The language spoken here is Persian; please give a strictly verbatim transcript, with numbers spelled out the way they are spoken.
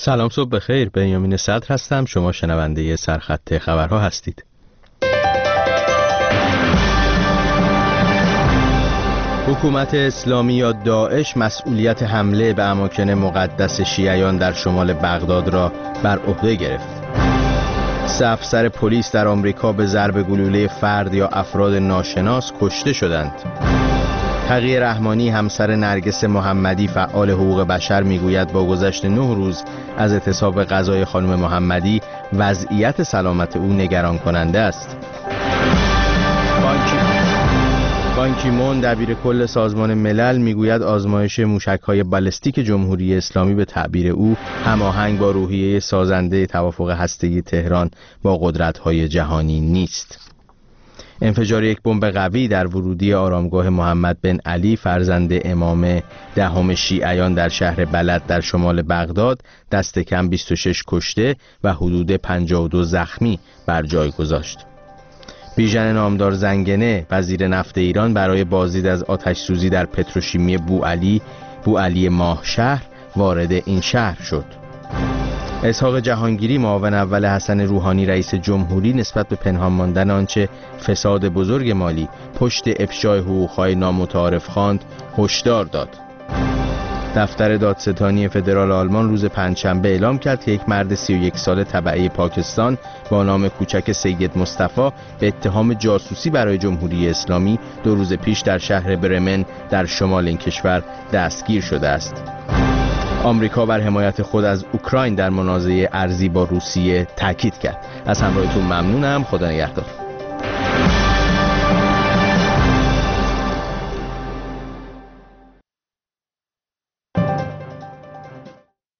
سلام، صبح بخیر. بنیامین صدر هستم. شما شنونده سرخط خبرها هستید. حکومت اسلامی یا داعش مسئولیت حمله به اماکن مقدس شیعیان در شمال بغداد را بر عهده گرفت. سه افسر پلیس در آمریکا به ضرب گلوله فرد یا افراد ناشناس کشته شدند. تقی رحمانی همسر نرگس محمدی فعال حقوق بشر میگوید با گذشت نه روز از اعتصاب غذای خانم محمدی وضعیت سلامت او نگران کننده است. بان کی مون دبیر کل سازمان ملل میگوید آزمایش موشک‌های بالستیک جمهوری اسلامی به تعبیر او هماهنگ با روحیه سازنده توافق هسته‌ای تهران با قدرت‌های جهانی نیست. انفجار یک بمب قوی در ورودی آرامگاه محمد بن علی فرزند امام دهم شیعیان در شهر بلد در شمال بغداد دست کم بیست و شش کشته و حدود پنجاه و دو زخمی بر جای گذاشت. بیژن نامدار زنگنه وزیر نفت ایران برای بازدید از آتش سوزی در پتروشیمی بوعلی بوعلی ماهشهر وارد این شهر شد. اسحاق جهانگیری معاون اول حسن روحانی رئیس جمهوری نسبت به پنهان ماندن آنچه فساد بزرگ مالی پشت افشای حقوق‌های نامتعارف خواند هشدار داد. دفتر دادستانی فدرال آلمان روز پنجشنبه اعلام کرد که یک مرد سی و یک ساله تبعه پاکستان با نام کوچک سید مصطفی به اتهام جاسوسی برای جمهوری اسلامی دو روز پیش در شهر برمن در شمال این کشور دستگیر شده است. آمریکا بر حمایت خود از اوکراین در منازعه ارضی با روسیه تاکید کرد. از همراهیتون ممنونم. خدا نگهدار.